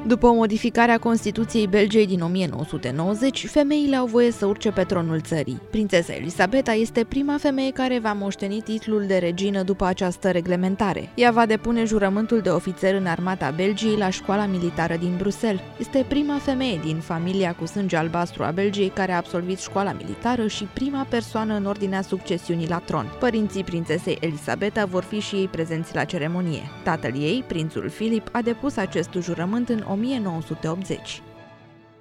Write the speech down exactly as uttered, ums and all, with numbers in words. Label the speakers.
Speaker 1: După modificarea Constituției Belgiei din o mie nouă sute nouăzeci, femeile au voie să urce pe tronul țării. Prințesa Elisabeta este prima femeie care va moșteni titlul de regină după această reglementare. Ea va depune jurământul de ofițer în armata Belgiei la școala militară din Bruxelles. Este prima femeie din familia cu sânge albastru a Belgiei care a absolvit școala militară și prima persoană în ordinea succesiunii la tron. Părinții prințesei Elisabeta vor fi și ei prezenți la ceremonie. Tatăl ei, prințul Filip, a depus acest jurământ în o mie nouă sute optzeci.